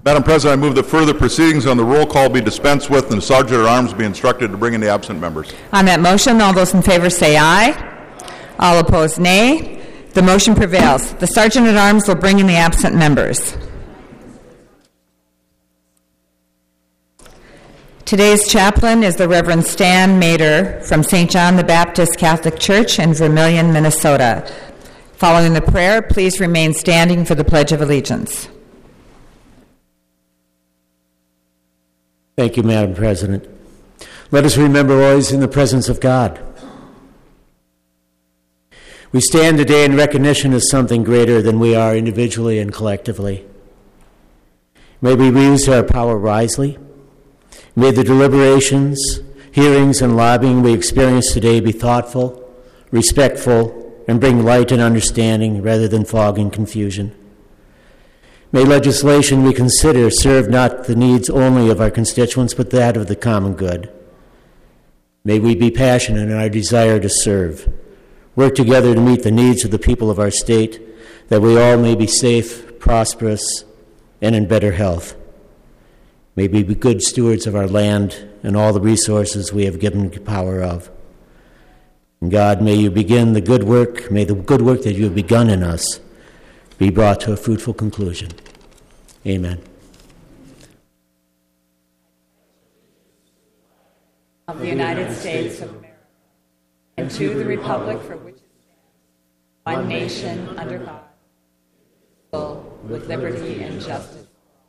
Madam President, I move that further proceedings on the roll call be dispensed with and the Sergeant at Arms be instructed to bring in the absent members. On that motion, all those in favor say aye. All opposed, nay. The motion prevails. The Sergeant at Arms will bring in the absent members. Today's chaplain is the Reverend Stan Mader from St. John the Baptist Catholic Church in Vermilion, Minnesota. Following the prayer, please remain standing for the Pledge of Allegiance. Thank you, Madam President. Let us remember always in the presence of God. We stand today in recognition of something greater than we are individually and collectively. May we use our power wisely. May the deliberations, hearings, and lobbying we experience today be thoughtful, respectful, and bring light and understanding rather than fog and confusion. May legislation we consider serve not the needs only of our constituents, but that of the common good. May we be passionate in our desire to serve, work together to meet the needs of the people of our state, that we all may be safe, prosperous, and in better health. May we be good stewards of our land and all the resources we have given the power of. And God, may you begin the good work, may the good work that you have begun in us be brought to a fruitful conclusion. Amen. Of the United States of America, and to the republic for which it stands, one nation under God, with liberty and justice.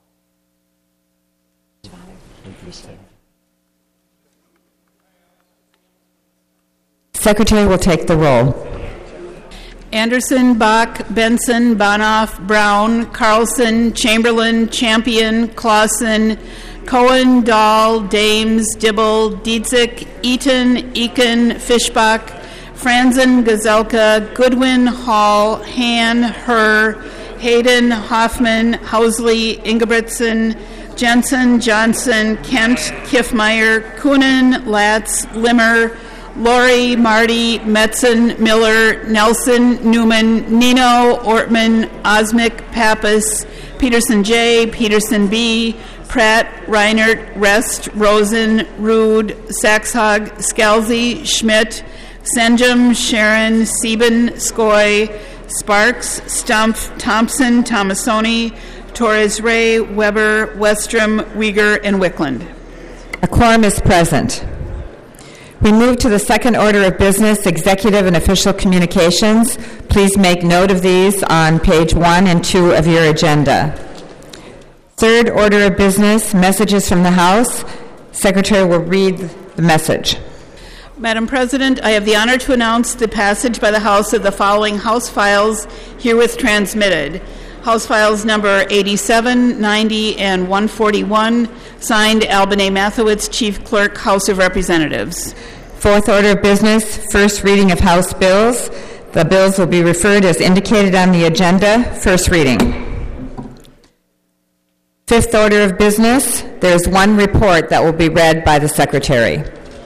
Secretary will take the roll. Anderson, Bach, Benson, Bonoff, Brown, Carlson, Chamberlain, Champion, Clausen, Cohen, Dahl, Dames, Dibble, Dietzick, Eaton, Eakin, Fischbach, Franzen, Gazelka, Goodwin, Hall, Han, Herr, Hayden, Hoffman, Housley, Ingebrigtsen, Jensen, Johnson, Kent, Kiffmeyer, Coonan, Latz, Limmer, Lori, Marty, Metzen, Miller, Nelson, Newman, Nino, Ortman, Osmick, Pappas, Peterson J., Peterson B., Pratt, Reinert, Rest, Rosen, Rude, Saxhog, Scalzi, Schmidt, Senjum, Sharon, Sieben, Skoy, Sparks, Stumpf, Thompson, Tomasoni, Torres Ray, Weber, Westrom, Uyghur, and Wickland. A quorum is present. We move to the second order of business, executive and official communications. Please make note of these on page 1 and 2 of your agenda. Third order of business, messages from the House. Secretary will read the message. Madam President, I have the honor to announce the passage by the House of the following House files herewith transmitted. House Files number 87, 90, and 141, signed Alban A. Mathewitz, Chief Clerk, House of Representatives. Fourth order of business, first reading of House bills. The bills will be referred as indicated on the agenda. First reading. Fifth order of business, there's one report that will be read by the Secretary.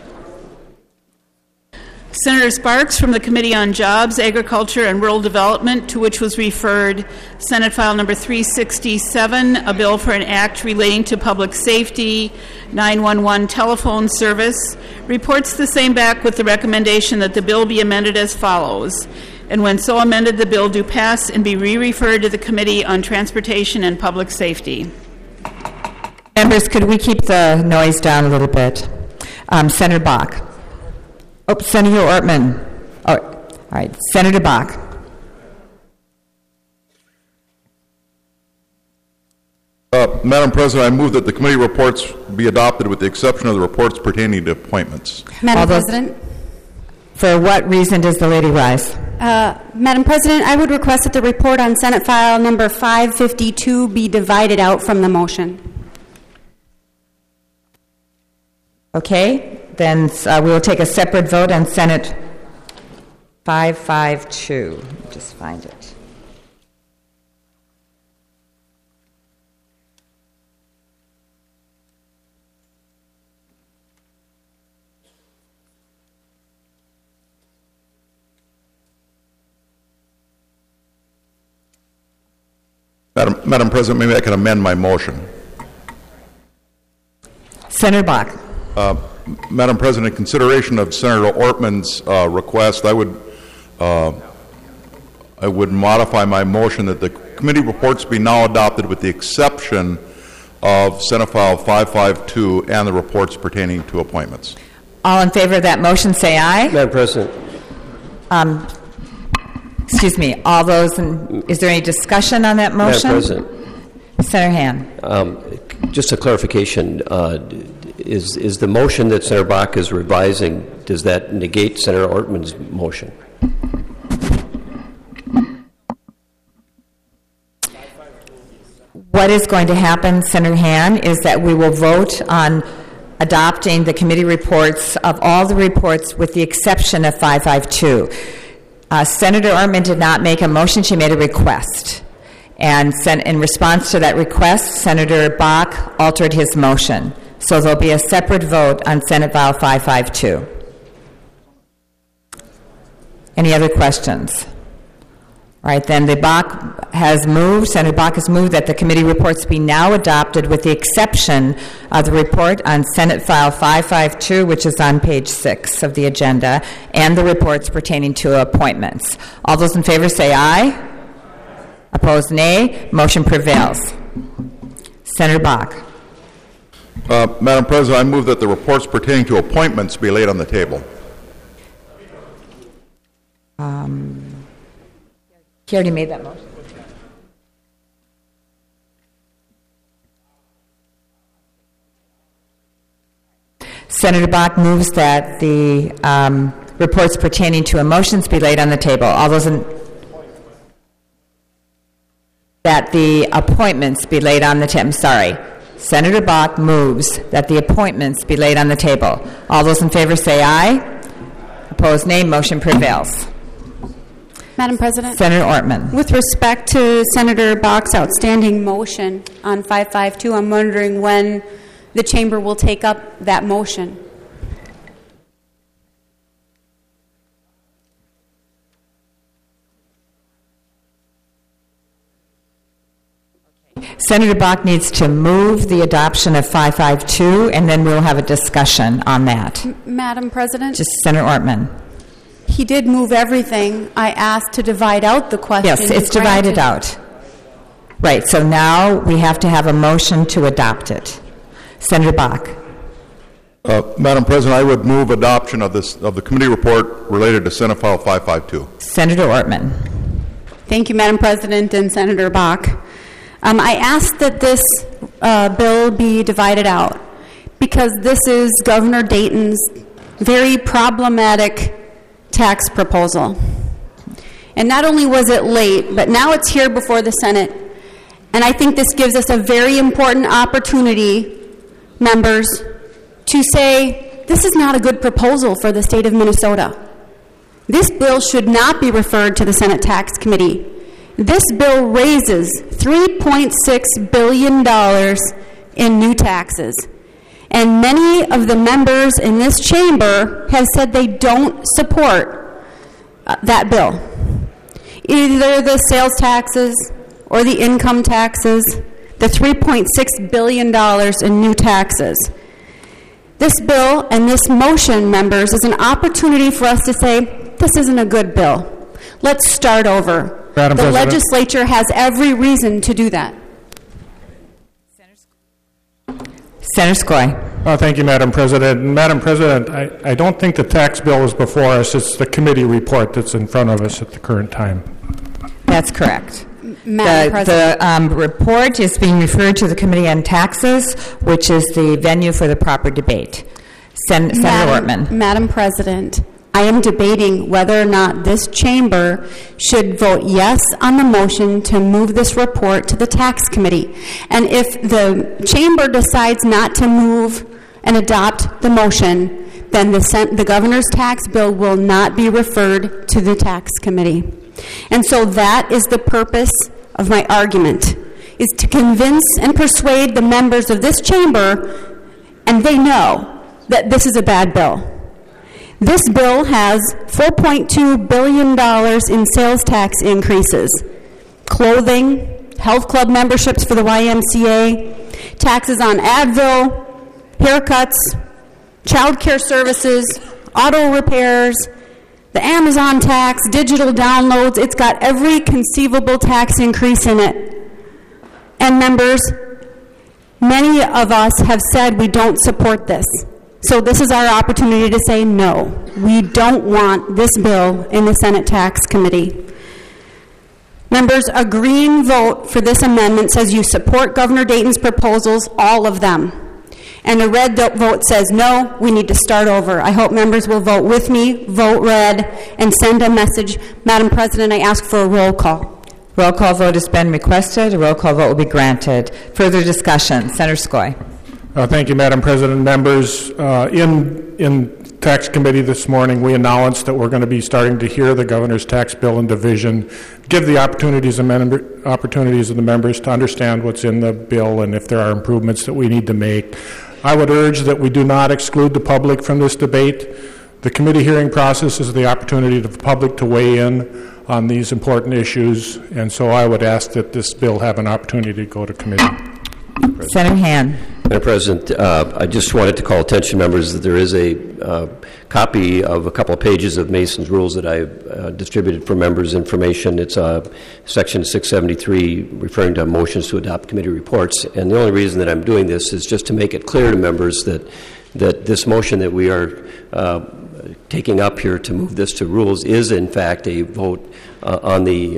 Senator Sparks from the Committee on Jobs, Agriculture, and Rural Development, to which was referred Senate File number 367, a bill for an act relating to public safety, 911 telephone service, reports the same back with the recommendation that the bill be amended as follows. And when so amended, the bill do pass and be re-referred to the Committee on Transportation and Public Safety. Members, could we keep the noise down a little bit? Senator Bach. Oh, Senator Ortman. Oh, all right, Senator Bach. Madam President, I move that the committee reports be adopted with the exception of the reports pertaining to appointments. Madam President. For what reason does the lady rise? Madam President, I would request that the report on Senate File number 552 be divided out from the motion. Okay, then we will take a separate vote on Senate 552. Let me just find it. Madam President, maybe I can amend my motion. Senator Bach. Madam President, in consideration of Senator Ortman's request, I would modify my motion that the committee reports be now adopted with the exception of Senate File 552 and the reports pertaining to appointments. All in favor of that motion, say aye. Madam President. Excuse me. All those, is there any discussion on that motion? Madam President. Senator Han. Just a clarification. Is the motion that Senator Bach is revising, does that negate Senator Ortman's motion? What is going to happen, Senator Han, is that we will vote on adopting the committee reports of all the reports with the exception of 552. Senator Ortman did not make a motion. She made a request. And in response to that request, Senator Bach altered his motion. So there'll be a separate vote on Senate File 552. Any other questions? All right, then Senator Bach has moved that the committee reports be now adopted with the exception of the report on Senate File 552, which is on page 6 of the agenda, and the reports pertaining to appointments. All those in favor say aye. Opposed, nay. Motion prevails. Senator Bach. Madam President, I move that the reports pertaining to appointments be laid on the table. He already made that motion. Senator Bach moves that the reports pertaining to motions be laid on the table. All those in that the appointments be laid on the table. I'm sorry. Senator Bach moves that the appointments be laid on the table. All those in favor say aye. Opposed, nay. Motion prevails. Madam President. Senator Ortman. With respect to Senator Bach's outstanding motion on 552, I'm wondering when the chamber will take up that motion. Senator Bach needs to move the adoption of 552, and then we'll have a discussion on that. Madam President? Just Senator Ortman. He did move everything. I asked to divide out the question. Yes, it's divided out. Right, so now we have to have a motion to adopt it. Senator Bach. Madam President, I would move adoption of the committee report related to Senate File 552. Senator Ortman. Thank you, Madam President and Senator Bach. I asked that this bill be divided out because this is Governor Dayton's very problematic tax proposal. And not only was it late, but now it's here before the Senate. And I think this gives us a very important opportunity, members, to say this is not a good proposal for the state of Minnesota. This bill should not be referred to the Senate Tax Committee. This bill raises $3.6 billion in new taxes. And many of the members in this chamber have said they don't support that bill. Either the sales taxes or the income taxes, the $3.6 billion in new taxes. This bill and this motion, members, is an opportunity for us to say, this isn't a good bill. Let's start over. Madam The President. legislature has every reason to do that. Senator Skoye. Thank you, Madam President. Madam President, I don't think the tax bill is before us. It's the committee report that's in front of us at the current time. That's correct. Madam President. The report is being referred to the Committee on Taxes, which is the venue for the proper debate. Senator Ortman. Madam President, I am debating whether or not this chamber should vote yes on the motion to move this report to the Tax Committee. And if the chamber decides not to move and adopt the motion, then the governor's tax bill will not be referred to the Tax Committee. And so that is the purpose of my argument, is to convince and persuade the members of this chamber, and they know that this is a bad bill. This bill has $4.2 billion in sales tax increases, clothing, health club memberships for the YMCA, taxes on Advil, haircuts, child care services, auto repairs, the Amazon tax, digital downloads. It's got every conceivable tax increase in it. And members, many of us have said we don't support this. So this is our opportunity to say no. We don't want this bill in the Senate Tax Committee. Members, a green vote for this amendment says you support Governor Dayton's proposals, all of them. And a red vote says no, we need to start over. I hope members will vote with me, vote red, and send a message. Madam President, I ask for a roll call. Roll call vote has been requested. A roll call vote will be granted. Further discussion. Senator Skoye. Thank you, Madam President. Members, in Tax Committee this morning, we announced that we're going to be starting to hear the governor's tax bill in division, give the opportunities of the members to understand what's in the bill and if there are improvements that we need to make. I would urge that we do not exclude the public from this debate. The committee hearing process is the opportunity for the public to weigh in on these important issues, and so I would ask that this bill have an opportunity to go to committee. Senator Han. Madam President, I just wanted to call attention, members, that there is a copy of a couple of pages of Mason's rules that I distributed for members' information. It's Section 673, referring to motions to adopt committee reports. And the only reason that I'm doing this is just to make it clear to members that this motion that we are taking up here to move this to rules is, in fact, a vote on the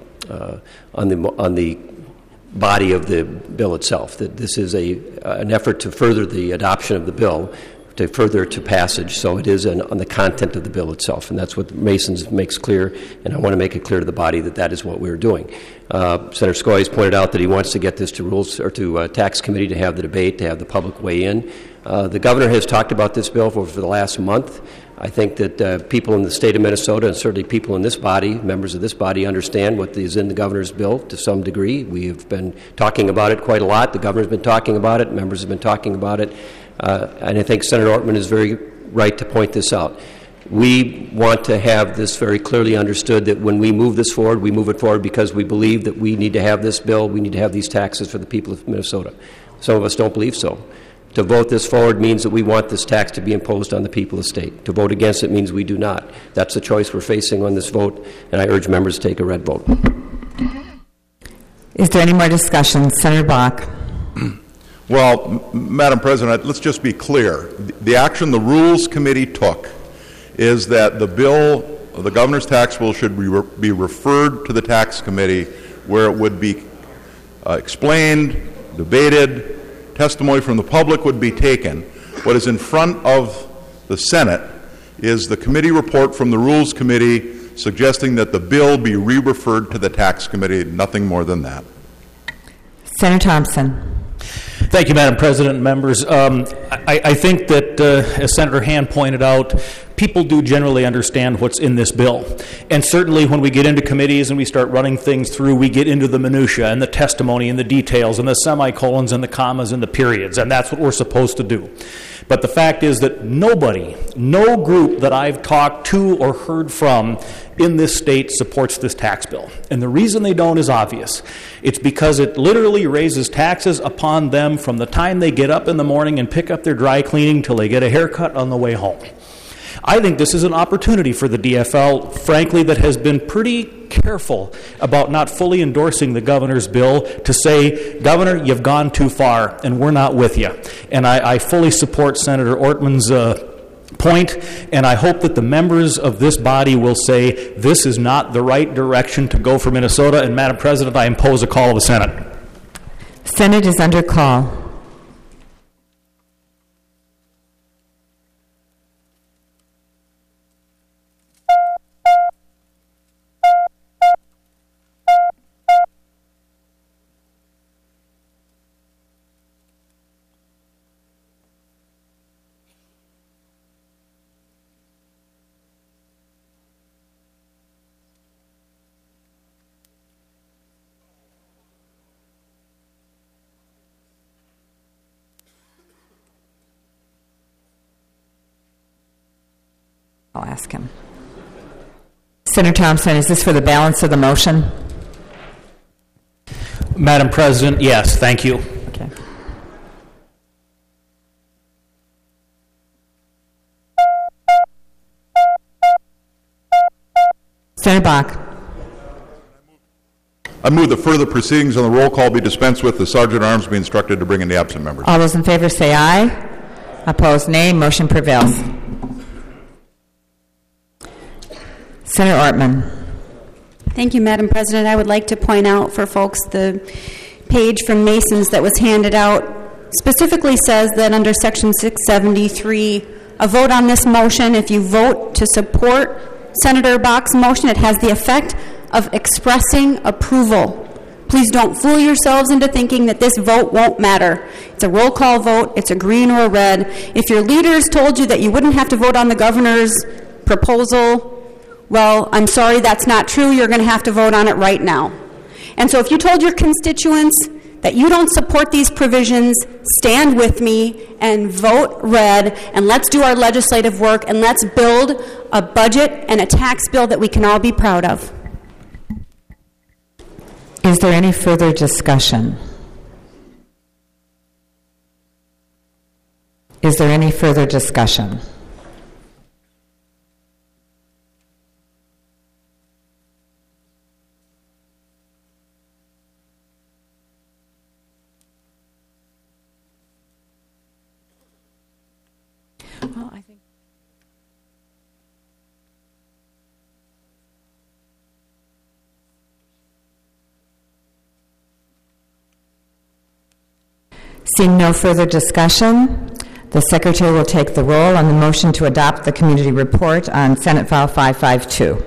body of the bill itself, that this is an effort to further the adoption of the bill, to further to passage, so it is on the content of the bill itself, and that's what Mason's makes clear, and I want to make it clear to the body that that is what we're doing. Senator Skoye has pointed out that he wants to get this to rules or to Tax Committee to have the debate, to have the public weigh in. The governor has talked about this bill for the last month. I think that people in the state of Minnesota, and certainly people in this body, members of this body, understand what is in the governor's bill to some degree. We have been talking about it quite a lot. The governor's been talking about it. Members have been talking about it. And I think Senator Ortman is very right to point this out. We want to have this very clearly understood, that when we move this forward, we move it forward because we believe that we need to have this bill, we need to have these taxes for the people of Minnesota. Some of us don't believe so. To vote this forward means that we want this tax to be imposed on the people of the state. To vote against it means we do not. That's the choice we're facing on this vote, and I urge members to take a red vote. Is there any more discussion? Senator Bach. Well, Madam President, let's just be clear. The action the Rules Committee took is that the bill, the governor's tax bill, should be referred to the Tax Committee, where it would be explained, debated, testimony from the public would be taken. What is in front of the Senate is the committee report from the Rules Committee suggesting that the bill be re-referred to the Tax Committee, nothing more than that. Senator Thompson. Thank you, Madam President and members. I think that, as Senator Han pointed out, people do generally understand what's in this bill. And certainly when we get into committees and we start running things through, we get into the minutia and the testimony and the details and the semicolons and the commas and the periods, and that's what we're supposed to do. But the fact is that nobody, no group that I've talked to or heard from in this state supports this tax bill. And the reason they don't is obvious. It's because it literally raises taxes upon them from the time they get up in the morning and pick up their dry cleaning till they get a haircut on the way home. I think this is an opportunity for the DFL, frankly, that has been pretty careful about not fully endorsing the governor's bill, to say, Governor, you've gone too far, and we're not with you. And I fully support Senator Ortman's point, and I hope that the members of this body will say, this is not the right direction to go for Minnesota. And, Madam President, I impose a call of the Senate. Senate is under call. I'll ask him. Senator Thompson, is this for the balance of the motion? Madam President, yes, thank you. Okay. Senator Bach. I move that further proceedings on the roll call be dispensed with, the Sergeant at Arms be instructed to bring in the absent members. All those in favor say aye. Opposed, nay. Motion prevails. Senator Ortman. Thank you, Madam President. I would like to point out for folks the page from Masons that was handed out specifically says that under Section 673, a vote on this motion, if you vote to support Senator Bach's motion, it has the effect of expressing approval. Please don't fool yourselves into thinking that this vote won't matter. It's a roll call vote. It's a green or a red. If your leaders told you that you wouldn't have to vote on the governor's proposal, well, I'm sorry, that's not true. You're going to have to vote on it right now. And so if you told your constituents that you don't support these provisions, stand with me and vote red, and let's do our legislative work, and let's build a budget and a tax bill that we can all be proud of. Is there any further discussion? Is there any further discussion? Well, I think seeing no further discussion, the Secretary will take the roll on the motion to adopt the community report on Senate File 552.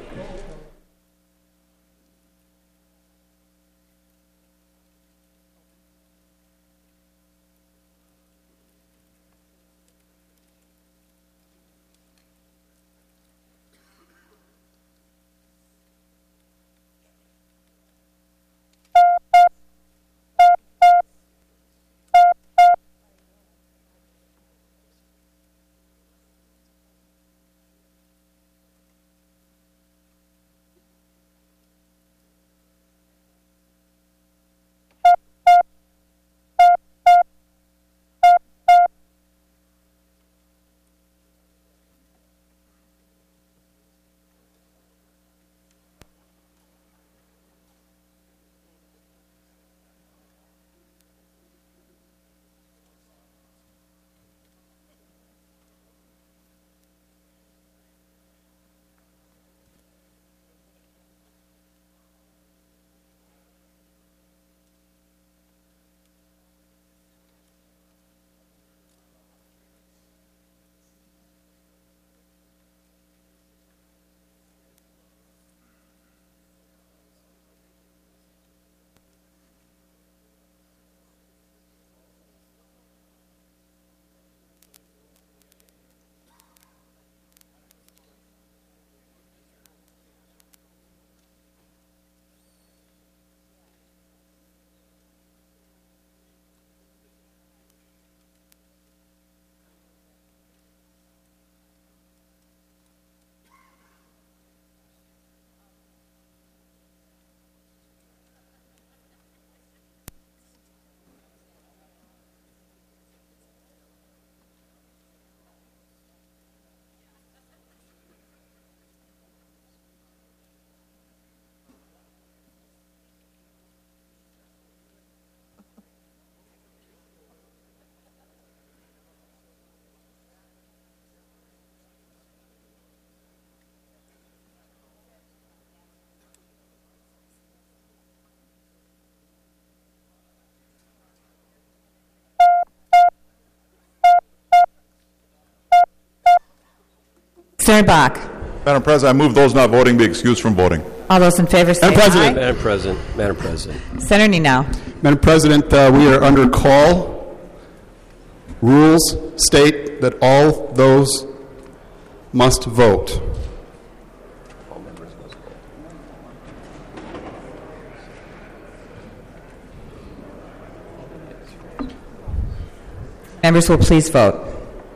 Senator Bach. Madam President, I move those not voting be excused from voting. All those in favor say aye. Madam President. Senator Nino. Madam President, we are under call. Rules state that all those must vote. Members will please vote.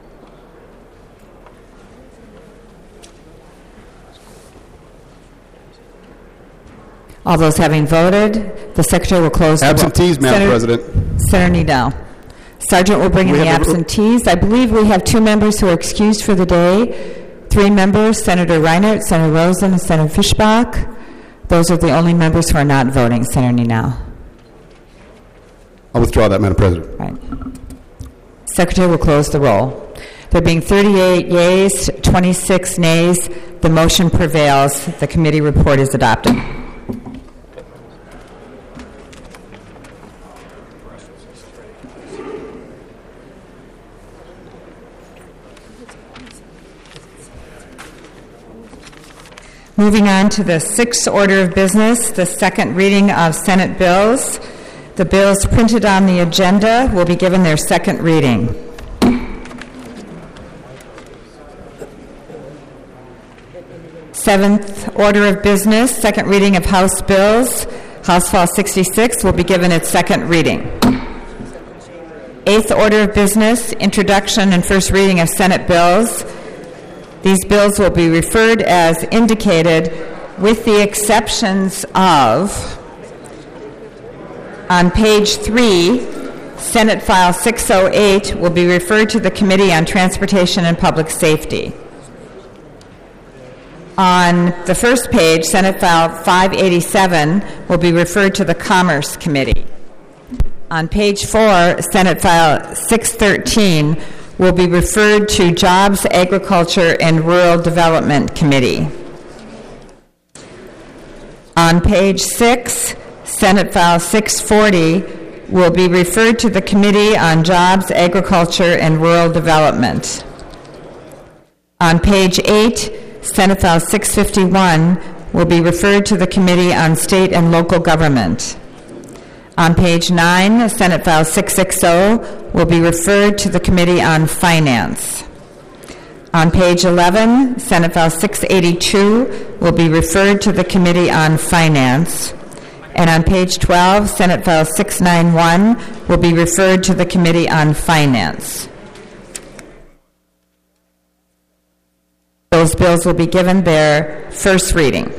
All those having voted, the Secretary will close Absentees, the vote. Madam President. Senator Needell. Sergeant will bring in the absentees. I believe we have 2 members who are excused for the day. 3 members, Senator Reinert, Senator Rosen, and Senator Fischbach. Those are the only members who are not voting. Senator Ninal. I'll withdraw that, Madam President. Right. Secretary will close the roll. There being 38 yeas, 26 nays, the motion prevails. The committee report is adopted. Moving on to the 6th order of business, the second reading of Senate bills. The bills printed on the agenda will be given their second reading. Seventh order of business, second reading of House bills. House File 66 will be given its second reading. 8th order of business, introduction and first reading of Senate bills. These bills will be referred as indicated with the exceptions of, on page 3, Senate File 608 will be referred to the Committee on Transportation and Public Safety. On the first page, Senate File 587 will be referred to the Commerce Committee. On page 4, Senate File 613 will be referred to Jobs, Agriculture, and Rural Development Committee. On page 6, Senate File 640 will be referred to the Committee on Jobs, Agriculture, and Rural Development. On page 8, Senate File 651 will be referred to the Committee on State and Local Government. On page 9, Senate File 660 will be referred to the Committee on Finance. On page 11, Senate File 682 will be referred to the Committee on Finance. And on page 12, Senate File 691 will be referred to the Committee on Finance. Those bills will be given their first reading.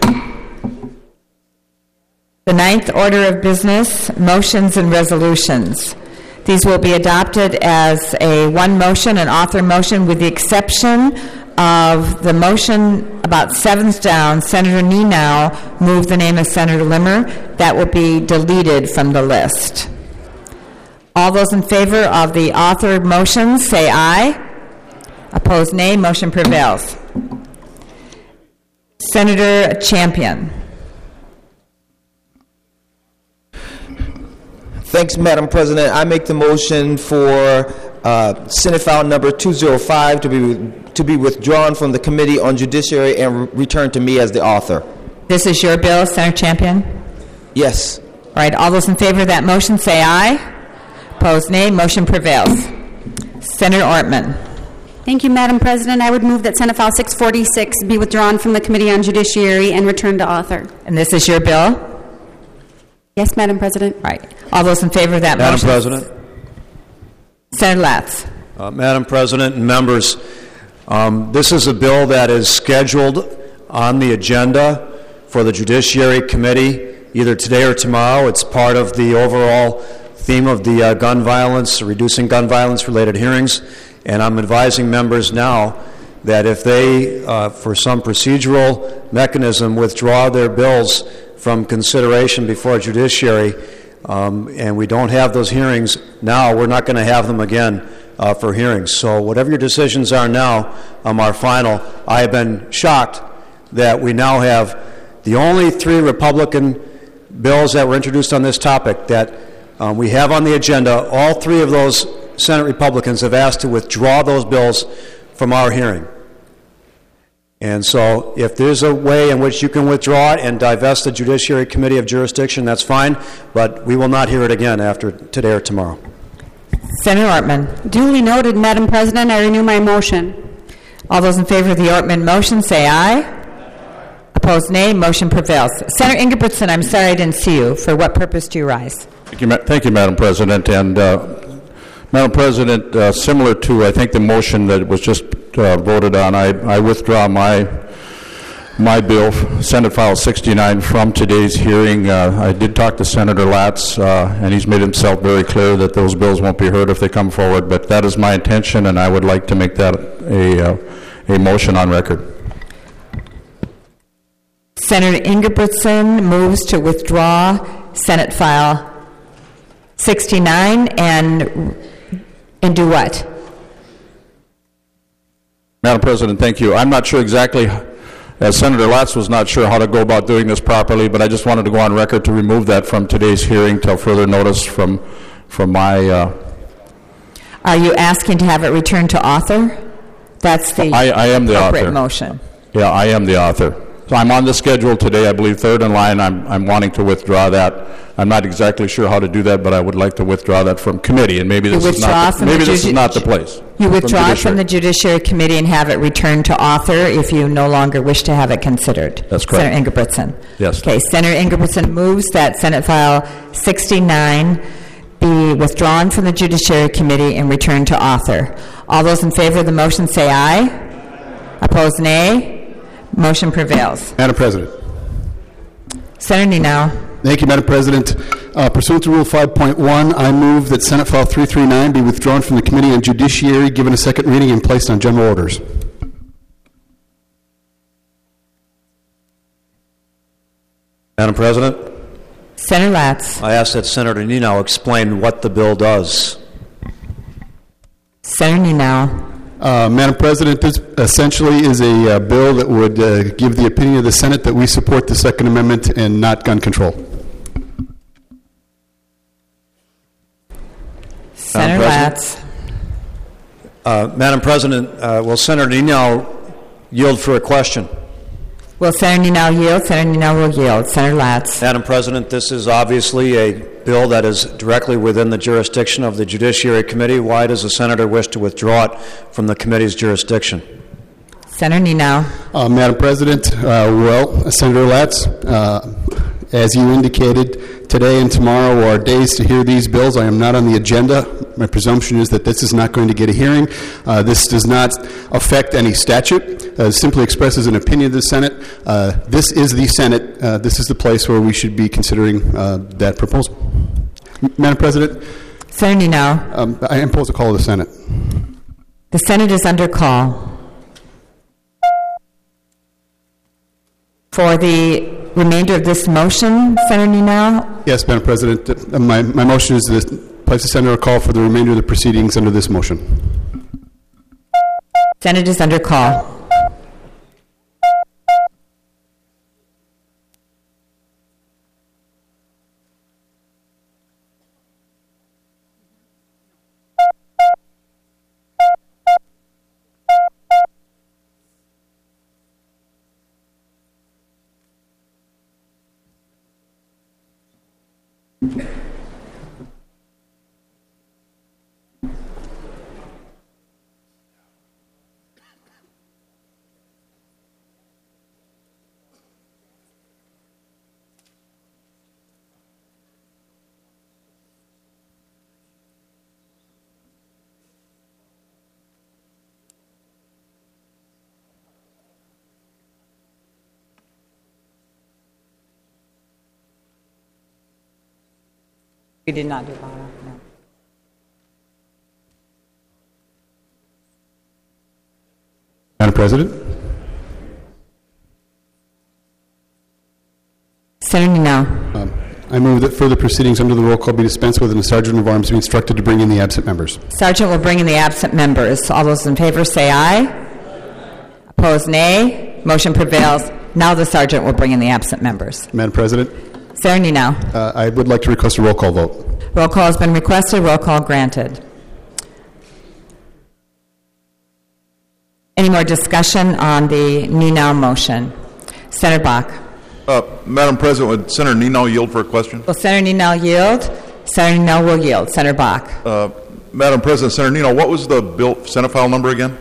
The 9th order of business, motions and resolutions. These will be adopted as a one motion, an author motion, with the exception of the motion about 7th down, Senator Ninal moved the name of Senator Limmer. That will be deleted from the list. All those in favor of the author motion say aye. Opposed, nay. Motion prevails. Senator Champion. Thanks, Madam President. I make the motion for Senate File number 205 to be withdrawn from the Committee on Judiciary and returned to me as the author. This is your bill, Senator Champion? Yes. All right. All those in favor of that motion say aye. Opposed, nay. Motion prevails. Senator Ortman. Thank you, Madam President. I would move that Senate File 646 be withdrawn from the Committee on Judiciary and returned to author. And this is your bill? Yes, Madam President. All right. All those in favor of that Madam motion? President. Senator Latz. Madam President and members, this is a bill that is scheduled on the agenda for the Judiciary Committee either today or tomorrow. It's part of the overall theme of the gun violence, reducing gun violence related hearings. And I'm advising members now that if they, for some procedural mechanism, withdraw their bills from consideration before a judiciary, and we don't have those hearings now, we're not going to have them again for hearings. So whatever your decisions are now are final. I have been shocked that we now have the only 3 Republican bills that were introduced on this topic that we have on the agenda. All 3 of those Senate Republicans have asked to withdraw those bills from our hearing. And so if there's a way in which you can withdraw it and divest the Judiciary Committee of jurisdiction, that's fine, but we will not hear it again after today or tomorrow. Senator Ortman. Duly noted, Madam President. I renew my motion. All those in favor of the Ortman motion say aye. Opposed, nay. Motion prevails. Senator Ingebrigtsen, I'm sorry I didn't see you. For what purpose do you rise? Thank you, Madam President. And Madam President, similar to, I think, the motion that was just voted on, I withdraw my bill, Senate File 69, from today's hearing. I did talk to Senator Latz, and he's made himself very clear that those bills won't be heard if they come forward, but that is my intention, and I would like to make that a motion on record. Senator Ingebrigtsen moves to withdraw Senate File 69 and do what? Madam President, thank you. I'm not sure exactly, as Senator Latz was not sure how to go about doing this properly, but I just wanted to go on record to remove that from today's hearing till further notice from my... Are you asking to have it returned to author? That's the I am the appropriate author. motion. Yeah, I am the author. So I'm on the schedule today, I believe third in line. I'm wanting to withdraw that. I'm not exactly sure how to do that, but I would like to withdraw that from committee, and maybe this is not the place. You withdraw it from the Judiciary Committee and have it returned to author if you no longer wish to have it considered. That's correct. Senator Ingebrigtsen. Yes. Okay, Senator Ingebrigtsen moves that Senate File 69 be withdrawn from the Judiciary Committee and returned to author. All those in favor of the motion say aye. Opposed, nay. Motion prevails. Madam President. Senator Ninow. Thank you, Madam President. Pursuant to Rule 5.1, I move that Senate File 339 be withdrawn from the Committee on Judiciary, given a second reading, and placed on general orders. Madam President, Senator Latz. I ask that Senator Ninow explain what the bill does. Senator Ninow. Madam President, this essentially is a bill that would give the opinion of the Senate that we support the Second Amendment and not gun control. Senator Latz. Madam President, will Senator Ninow yield for a question? Will Senator Ninow yield? Senator Ninow will yield. Senator Latz. Madam President, this is obviously a bill that is directly within the jurisdiction of the Judiciary Committee. Why does the Senator wish to withdraw it from the committee's jurisdiction? Senator Ninow. Madam President, Senator Latz, as you indicated, today and tomorrow are days to hear these bills. I am not on the agenda. My presumption is that this is not going to get a hearing. This does not affect any statute. It simply expresses an opinion of the Senate. This is the Senate. This is the place where we should be considering that proposal. Madam President? Senator Ninow. I impose a call of the Senate. The Senate is under call. For the remainder of this motion, Senator Ninow? Yes, Madam President. My motion is to place the Senator a call for the remainder of the proceedings under this motion. Senate is under call. We did not do that. No. Madam President? Senator Ninow. I move that further proceedings under the roll call be dispensed with and the Sergeant of Arms be instructed to bring in the absent members. Sergeant will bring in the absent members. All those in favor say aye. Opposed, nay. Motion prevails. Now the Sergeant will bring in the absent members. Madam President? Senator Ninow. I would like to request a roll call vote. Roll call has been requested. Roll call granted. Any more discussion on the Ninow motion? Senator Bach. Madam President, would Senator Ninow yield for a question? Will Senator Ninow yield? Senator Ninow will yield. Senator Bach. Madam President, Senator Ninow, what was the bill Senate file number again?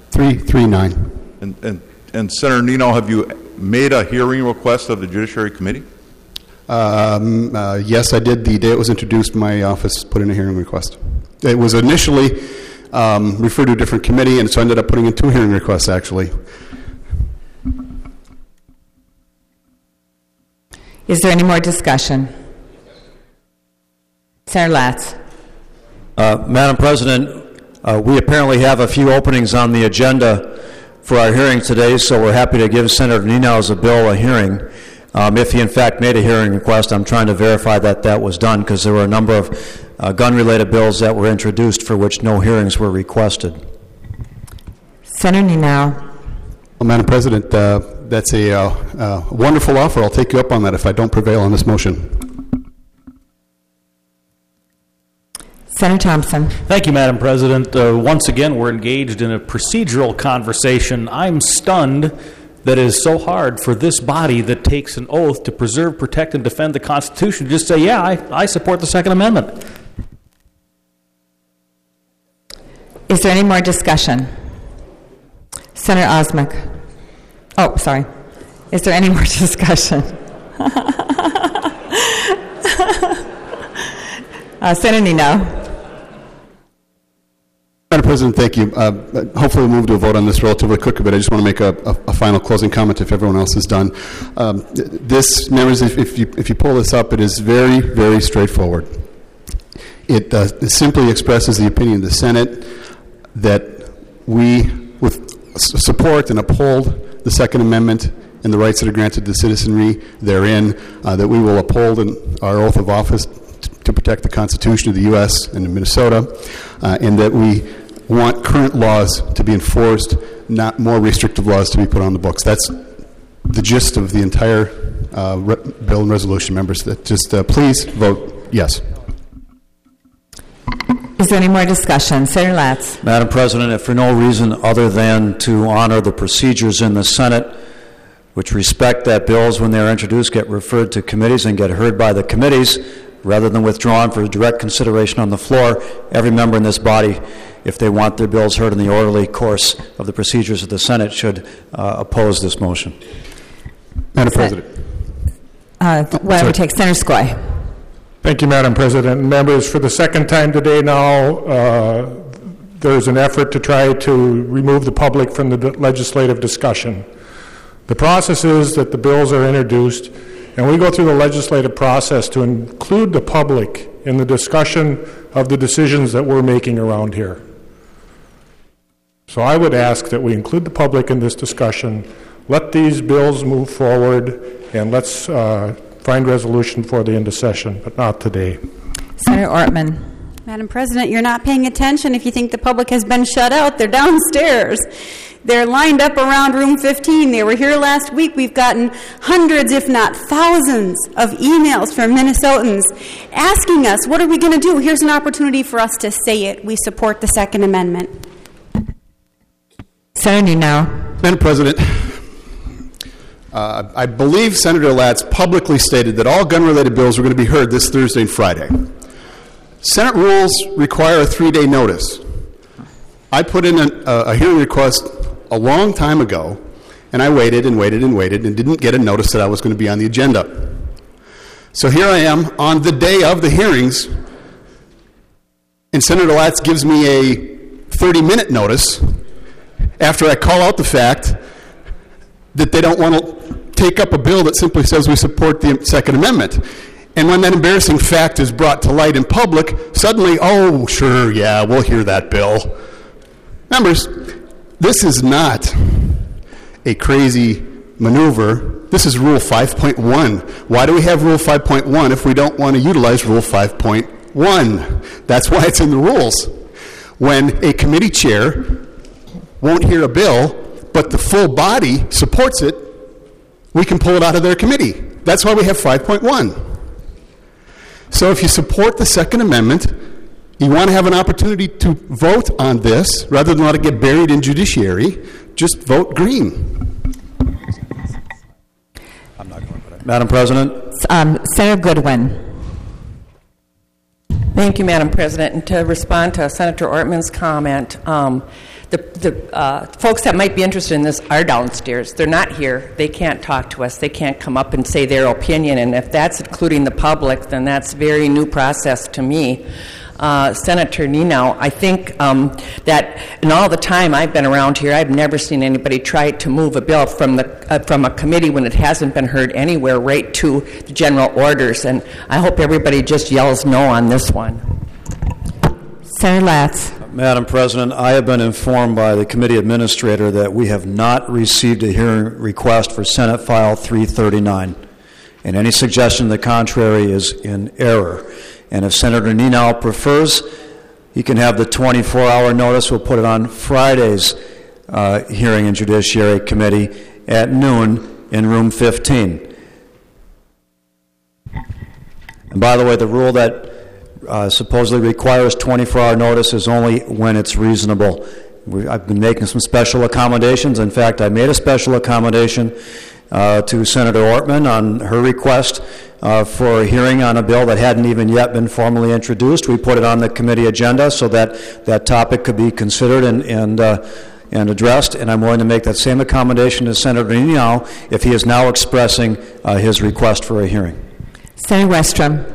339. And Senator Ninow, have you made a hearing request of the Judiciary Committee? Yes, I did. The day it was introduced, my office put in a hearing request. It was initially referred to a different committee, and so I ended up putting in 2 hearing requests, actually. Is there any more discussion? Senator Latz. Madam President, we apparently have a few openings on the agenda. for our hearing today, so we're happy to give Senator Nenow's bill a hearing. If he in fact made a hearing request, I'm trying to verify that that was done, because there were a number of gun-related bills that were introduced for which no hearings were requested. Senator Nenow. Well, Madam President, that's a wonderful offer. I'll take you up on that if I don't prevail on this motion. Senator Thompson. Thank you, Madam President. Once again, we're engaged in a procedural conversation. I'm stunned that it is so hard for this body that takes an oath to preserve, protect, and defend the Constitution to just say, yeah, I support the Second Amendment. Is there any more discussion? Senator Osmek. Oh, sorry. Is there any more discussion? Senator Nenow. Madam President, thank you. Hopefully we'll move to a vote on this relatively quickly, but I just want to make a final closing comment if everyone else is done. This, members, if you pull this up, it is very, very straightforward. It simply expresses the opinion of the Senate that we support and uphold the Second Amendment and the rights that are granted to citizenry therein, that we will uphold our oath of office to protect the Constitution of the U.S. and of Minnesota, and that we want current laws to be enforced, not more restrictive laws to be put on the books. That's the gist of the entire bill and resolution, members. That just please vote yes. Is there any more discussion? Senator Latz. Madam President, if for no reason other than to honor the procedures in the Senate, which respect that bills, when they're introduced, get referred to committees and get heard by the committees, rather than withdrawn for direct consideration on the floor, every member in this body, if they want their bills heard in the orderly course of the procedures of the Senate, should oppose this motion. Madam President. Why don't we take Senator Skoye? Thank you, Madam President. Members, for the second time today now, there's an effort to try to remove the public from the legislative discussion. The process is that the bills are introduced, and we go through the legislative process to include the public in the discussion of the decisions that we're making around here. So I would ask that we include the public in this discussion, let these bills move forward, and let's find resolution for the end of session, but not today. Senator Ortman. Madam President, you're not paying attention if you think the public has been shut out. They're downstairs. They're lined up around room 15. They were here last week. We've gotten hundreds, if not thousands, of emails from Minnesotans asking us, what are we going to do? Here's an opportunity for us to say it. We support the Second Amendment. Senator Nenow. Madam President, I believe Senator Latz publicly stated that all gun-related bills were going to be heard this Thursday and Friday. Senate rules require a 3-day notice. I put in a hearing request a long time ago, and I waited and waited and waited and didn't get a notice that I was going to be on the agenda. So here I am on the day of the hearings, and Senator Latz gives me a 30-minute notice after I call out the fact that they don't want to take up a bill that simply says we support the Second Amendment. And when that embarrassing fact is brought to light in public, suddenly, oh, sure, yeah, we'll hear that bill. Members, this is not a crazy maneuver. This is Rule 5.1. Why do we have Rule 5.1 if we don't want to utilize Rule 5.1? That's why it's in the rules. When a committee chair won't hear a bill, but the full body supports it, we can pull it out of their committee. That's why we have 5.1. So if you support the Second Amendment, you want to have an opportunity to vote on this rather than let it get buried in judiciary, just vote green. I'm not going to. Madam President. Senator Goodwin. Thank you, Madam President. And to respond to Senator Ortman's comment, the folks that might be interested in this are downstairs. They're not here. They can't talk to us. They can't come up and say their opinion. And if that's including the public, then that's a very new process to me. Senator Nenow, I think that in all the time I've been around here, I've never seen anybody try to move a bill from a committee when it hasn't been heard anywhere right to the general orders. And I hope everybody just yells no on this one. Senator Latz. Madam President, I have been informed by the committee administrator that we have not received a hearing request for Senate File 339, and any suggestion to the contrary is in error. And if Senator Nenow prefers, he can have the 24-hour notice. We'll put it on Friday's hearing in Judiciary Committee at noon in room 15. And by the way, the rule that supposedly requires 24-hour notice is only when it's reasonable. I've been making some special accommodations. In fact, I made a special accommodation to Senator Ortman on her request for a hearing on a bill that hadn't even yet been formally introduced. We put it on the committee agenda so that that topic could be considered and addressed, and I'm willing to make that same accommodation to Senator Nenow if he is now expressing his request for a hearing. Senator Westrom.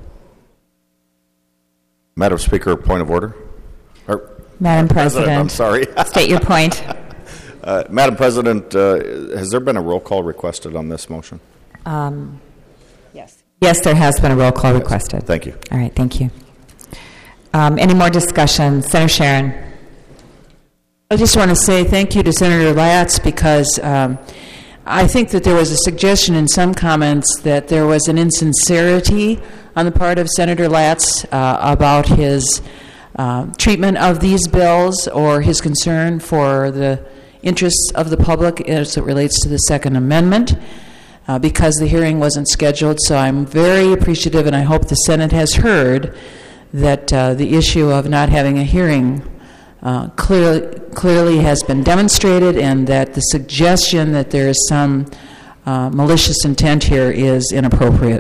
Madam Speaker, point of order. Madam President. I'm sorry. State your point. Madam President, has there been a roll call requested on this motion? Yes. Yes, there has been a roll call requested. Thank you. All right, thank you. Any more discussion? Senator Sharon. I just want to say thank you to Senator Latz because I think that there was a suggestion in some comments that there was an insincerity on the part of Senator Latz about his treatment of these bills or his concern for the interests of the public as it relates to the Second Amendment because the hearing wasn't scheduled. So I'm very appreciative, and I hope the Senate has heard that the issue of not having a hearing clearly has been demonstrated, and that the suggestion that there is some malicious intent here is inappropriate.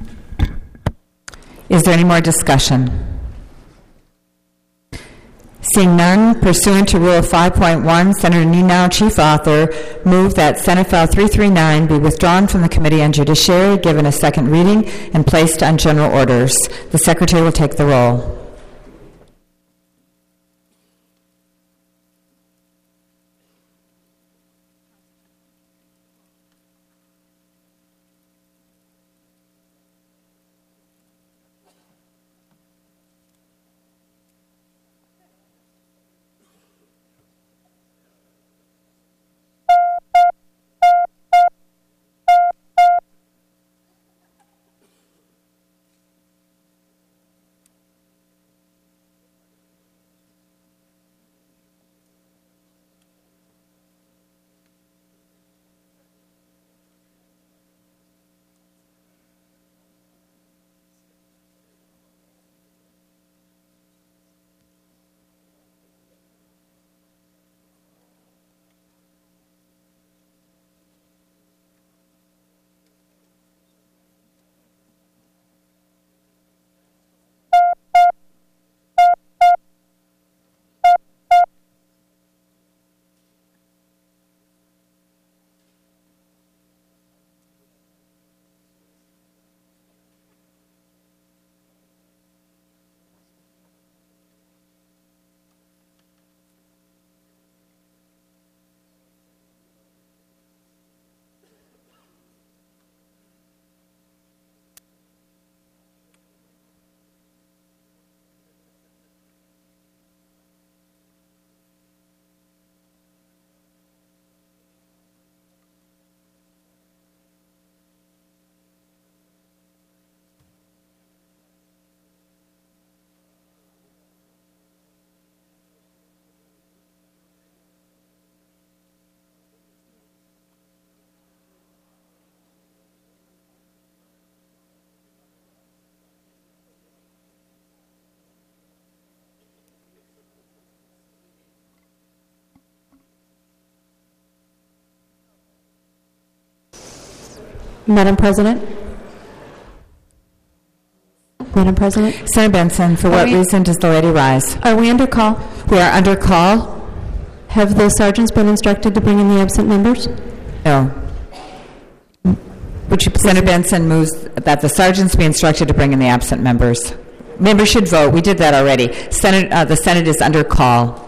Is there any more discussion? Seeing none, pursuant to Rule 5.1, Senator Nenow, Chief Author, moved that Senate File 339 be withdrawn from the Committee on Judiciary, given a second reading, and placed on general orders. The Secretary will take the roll. Madam President? Madam President? Senator Benson, for what reason does the lady rise? Are we under call? We are under call. Have the sergeants been instructed to bring in the absent members? No. Senator Benson moves that the sergeants be instructed to bring in the absent members. Members should vote. We did that already. The Senate is under call.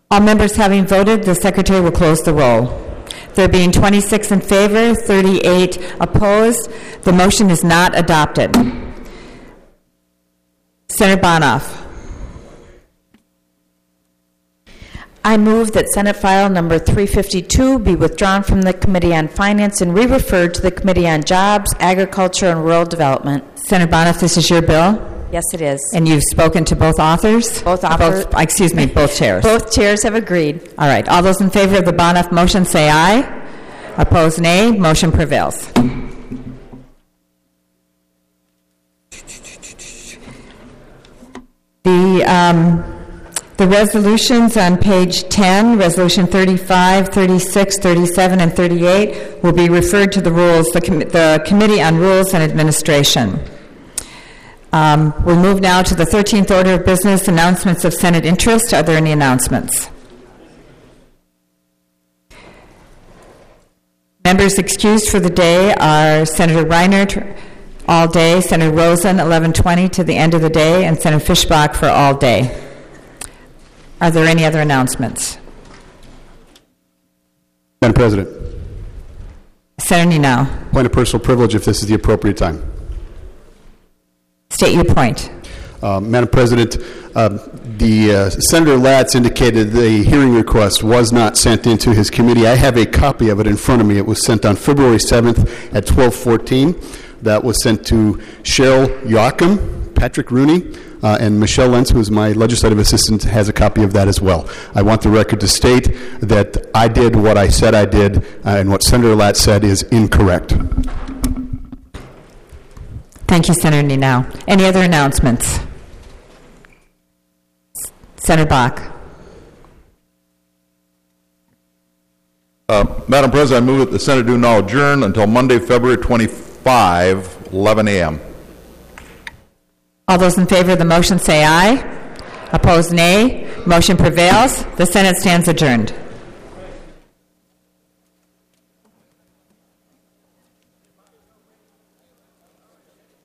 All members having voted, the Secretary will close the roll. There being 26 in favor, 38 opposed, the motion is not adopted. Senator Bonoff. I move that Senate File Number 352 be withdrawn from the Committee on Finance and re-referred to the Committee on Jobs, Agriculture, and Rural Development. Senator Bonoff, this is your bill? Yes, it is. And you've spoken to both authors? Both authors. Both chairs. Both chairs have agreed. All right. All those in favor of the Bonoff motion say aye. Opposed, nay. Motion prevails. The resolutions on page 10, Resolution 35, 36, 37, and 38, will be referred to the Committee on Rules and Administration. We'll move now to the 13th order of business, announcements of Senate interest. Are there any announcements? Members excused for the day are Senator Reinert all day, Senator Rosen 11:20 to the end of the day, and Senator Fischbach for all day. Are there any other announcements? Madam President. Senator Nenau. Point of personal privilege if this is the appropriate time. State your point. Madam President, Senator Latz indicated the hearing request was not sent into his committee. I have a copy of it in front of me. It was sent on February 7th at 12:14. That was sent to Cheryl Joachim, Patrick Rooney, and Michelle Lentz, who is my legislative assistant, has a copy of that as well. I want the record to state that I did what I said I did, and what Senator Latz said is incorrect. Thank you, Senator Nenau. Any other announcements? Senator Bach. Madam President, I move that the Senate do now adjourn until Monday, February 25, 11 a.m. All those in favor of the motion say aye. Opposed, nay. Motion prevails. The Senate stands adjourned.